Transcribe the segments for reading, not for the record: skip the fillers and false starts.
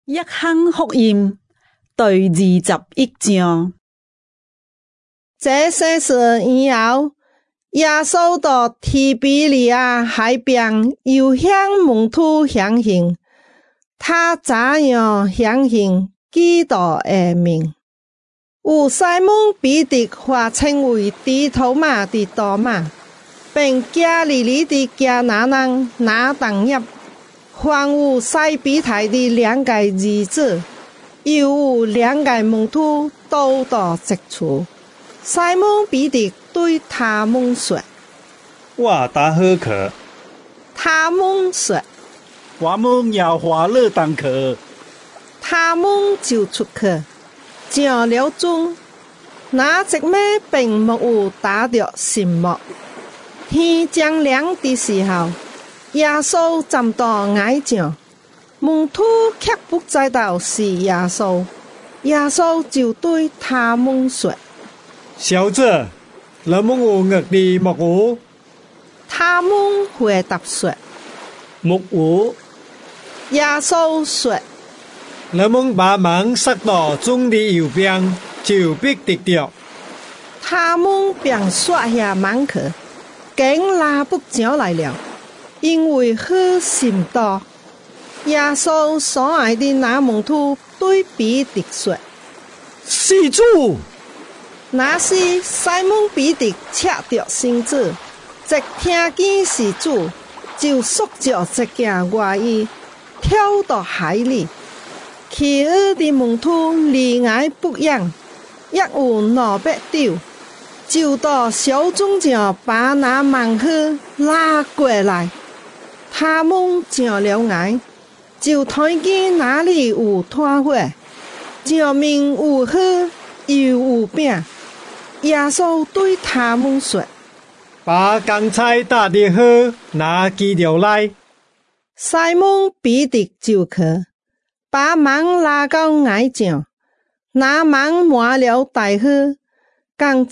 一項福音第21章。 這些事以後，耶穌到提比利亞海邊，又向門徒顯現。他怎樣顯現基督的名？有西門彼得化稱為低頭馬的多馬，並加利利的迦拿人拿但業，還有西庇太的兩個兒子，又有兩個門徒都到這處。西門彼得對他們說： 我打好客。 他們說： 我們要花樂當客。 他們就出去，上了船。那隻馬並沒有打着什麼。天將亮的時候，耶穌站到崖上，門徒卻不知道是耶穌。耶穌就對他們說： 小子，你們有肉的木有？ 他們回答說： 木有。 耶穌說： 你們把網撒到中的右邊，就必得着。 他們便撒下網去，竟拉不上來了，因為魚甚多。耶穌所愛的那門徒對彼得說： 是主。 那時西門彼得赤着身子，直聽見是主，就束着這件外衣，跳到海裡。其餘的門徒離岸不遠，一有拿筆丟，就到小船上把那網魚拉過來。他們上了岸，就看見那裡有炭火，上面有魚又有餅。耶穌對他們說： 把剛才打的魚拿幾條來。 西門彼得就去，把網拉到崖上，那網滿了大魚，共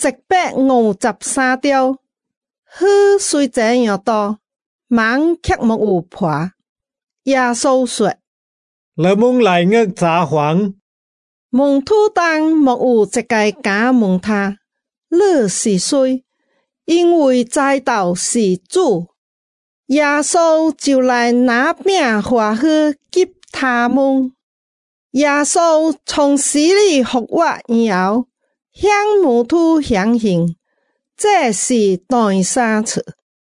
153條。魚雖這樣多，網卻沒有破。耶穌說： 你們來握札幌。 門徒當沒有這個敢問他你是誰，因為知道是主。耶穌就來拿餅和魚給他們。耶穌從死裡復活以後，向門徒顯現，這是第三次。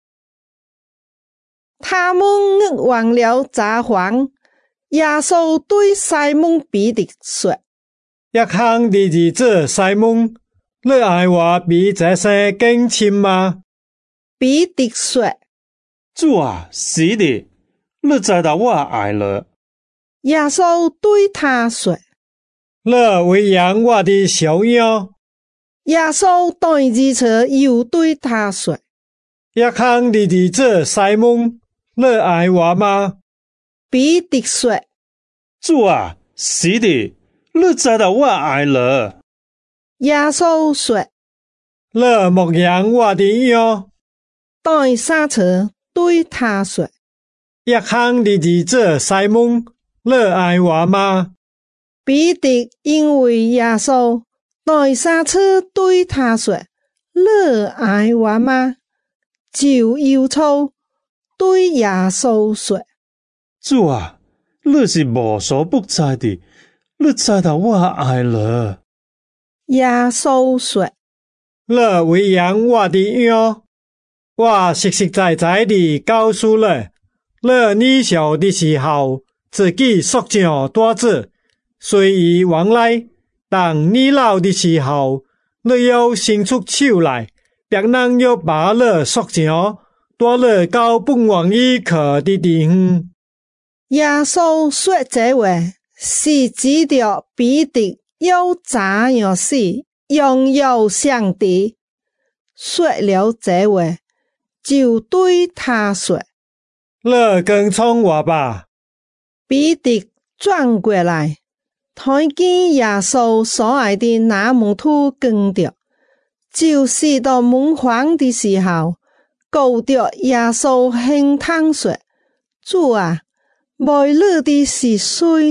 他們握完了札幌，耶穌對西門彼得說： 一項的兒子西門，你愛我比這些更親嗎？ 彼得說： 主啊，是的，你知道我愛你。 耶穌對他說： 你餵養我的小羊。 耶穌第二次又對他說： 一項的兒子西門，你愛我嗎？ 彼得說： 主啊，是的，你知道我愛你。 耶穌說： 你牧養我的羊。 第三次對他說： 一項的兒子西門，你愛我嗎？ 彼得因為耶穌第三次對他說：你愛我嗎？就憂愁，對耶穌說： 主啊，你是無所不在的，你知道我愛你。 耶穌說： 你餵養我的羊。我實實在在地告訴你，你年小的時候，自己束上帶子，隨意往來；當你老的時候，你要伸出手來，別人要把你束上，帶你到不願意去的地方。 耶穌說這話，是指着彼得要怎樣死，榮耀上帝。說了這話，就對他說： 你跟從我吧。 彼得轉過來，看見耶穌所愛的那門徒跟着，就是到門房的時候，告着耶穌興嘆說：主啊，賣你的是誰？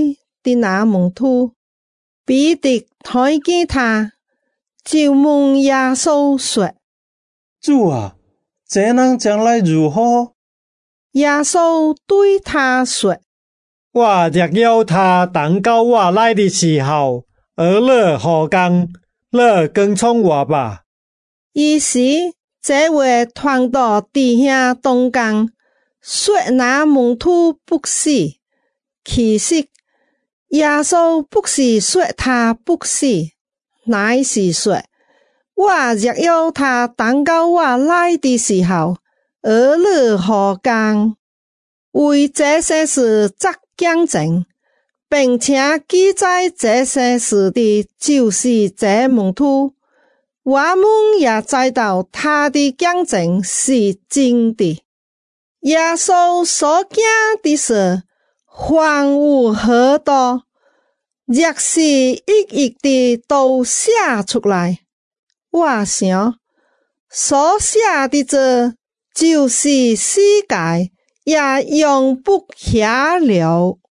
的那門徒，彼得睇見他，就問耶穌說： 主啊，這人將來如何？ 耶穌對他說： 我若要他等到我來的時候，而你何干？你跟從我吧。 於是這話傳到弟兄中間，說那門徒不死。其實耶穌不是說他不死，乃是說我若要他等到我來的時候，而你何干？為這些事作見證，並且記載這些事的就是這門徒。我們也知道他的見證是真的。耶穌所見的事，凡有許多，若是一一的都寫出來，我想所寫的這就是世界也永不暇了。